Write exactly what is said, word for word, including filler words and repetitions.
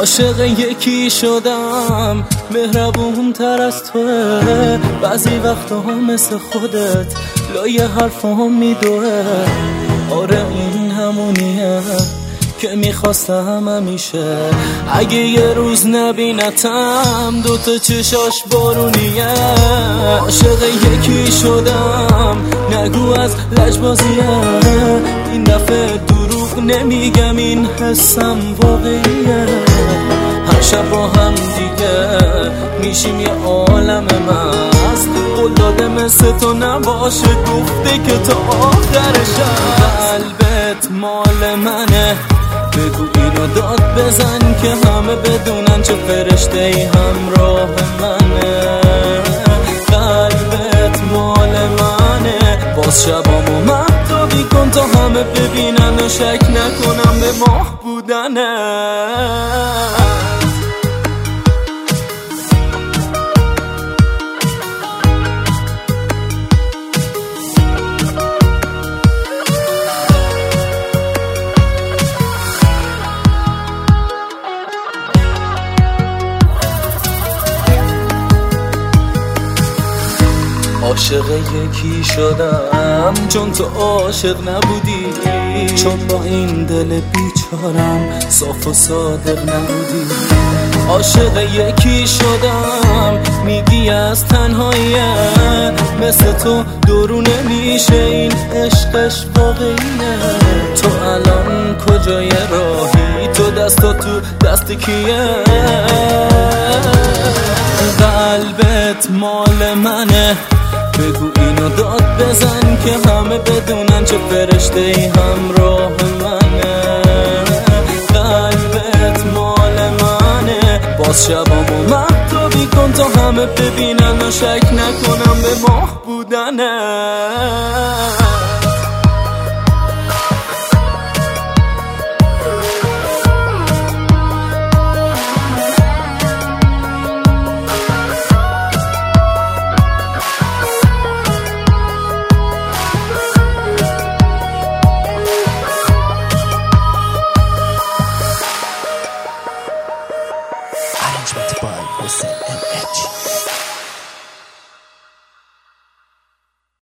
عاشق یکی شدم مهربون تر از توه، بعضی وقتا هم مثل خودت لای حرفام میدوه. آره این همونیه که میخواستم همیشه، اگه یه روز نبینتم دوتا چشاش بارونیه. عاشق یکی شدم نگو از لجبازیه، این دفعه دروغ نمیگم این حسم واقعیه. هر شب با هم دیگه میشیم یه عالم مست، قول داده مثل تو نباشه گفته که تا آخر شب. قلبت مال منه بگو اینو داد بزن که همه بدونن چه فرشته ای همراه منه. قلبت مال منه باز شبامو مهتابی کن تا همه ببینن و شک نکنم به ماه بودنه. عاشق یکی شدم چون تو عاشق نبودی، چون با این دل بیچارم صاف و صادق نبودی. عاشق یکی شدم میگی از تنهاییه، مثل تو درو نمیشه این عشقش واقعیه. تو الان کجای راهی؟ تو دستا تو دست کیه؟ قلبت مال منه بگو اینو داد بزن که همه بدونن چه فرشته ای همراه منه. قلبت مال منه باز شبامو مهتابی کن تا همه ببینن و شک نکنم به ماه بودنه. Arrangement by Hussein M H.